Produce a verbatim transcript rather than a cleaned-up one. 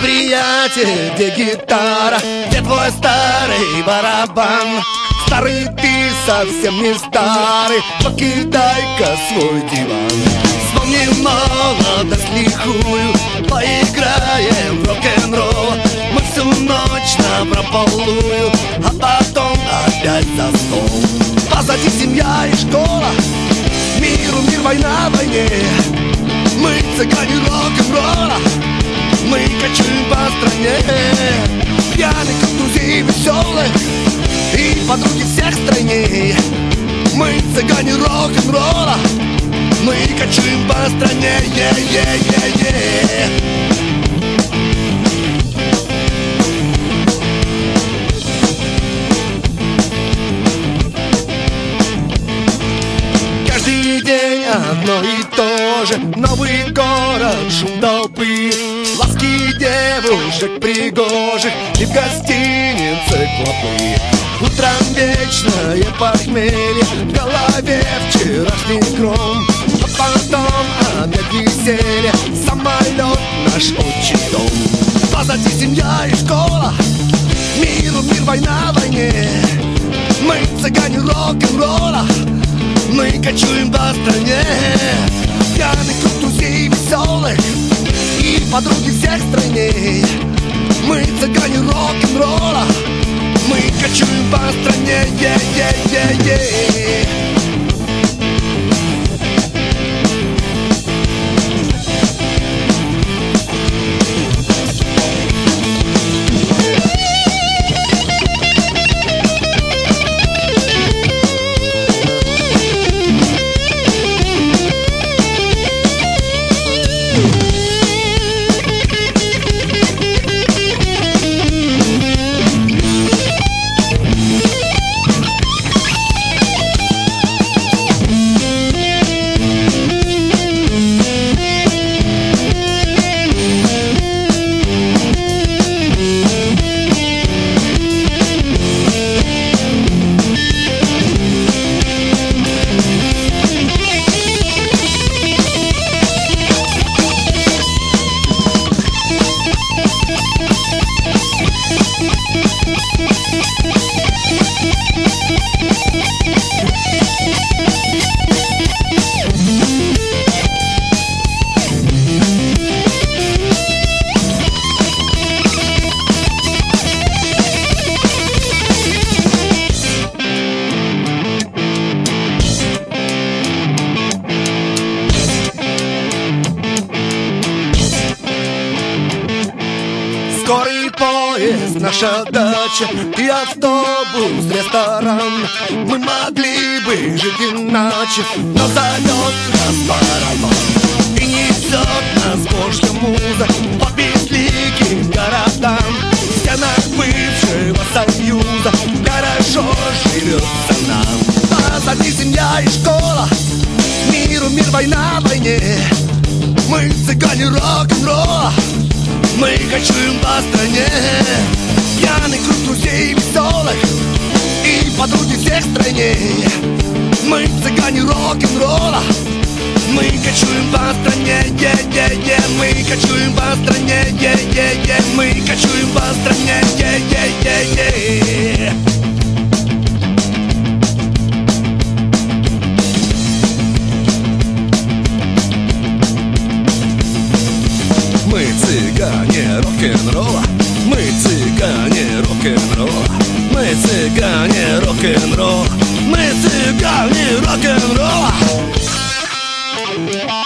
приятель, где гитара, где твой старый барабан? Старый ты совсем не старый, покидай-ка свой диван. Вспомни молодость лихую, поиграем в рок-н-ролл. Мы всю ночь напропалую, а потом опять за стол. Позади семья и школа, миру мир, война войне. Мы цыгане рок-н-ролла, мы кочуем по стране. Пьяных друзей веселых и подруги всех стране. Мы цыгане рок-н-ролла, мы кочуем по стране. Е-е-е-е. Каждый день одно и то же, новый город, шум толпы, ласки девушек пригожих и в гостинице клопы. Утром вечное похмелье, в голове вчерашний гром, а потом опять веселье, самолет наш отчий дом. Позади семья и школа, миру мир, война войне. Мы цыгане рок-н-ролла, мы кочуем по стране. Пьяный круг друзей веселых и подруги всех стране. Мы цыгане рок-н-ролла, мы кочуем по стране. Е-е-е-е. Скорый поезд, наша дача и автобус, ресторан. Мы могли бы жить иначе, но зовет нас барабан и несет нас Божья муза по безликим городам. В стенах бывшего Союза хорошо живется нам. Позади семья и школа, миру мир, война войне. Мы цыгане рок-н-ролла, мы кочуем по стране. Пьяный круг друзей веселых и подруги всех стране. Мы цыгане рок-н-ролла, мы кочуем по стране. Е-е-е. Мы кочуем по стране. Е-е-е. Мы кочуем по стране. Е-е-е-е. Мы цыгане рок-н-ролла, мы цыгане рок-н-ролла, мы цыгане рок-н-ролла, мы цыгане рок-н-ролла.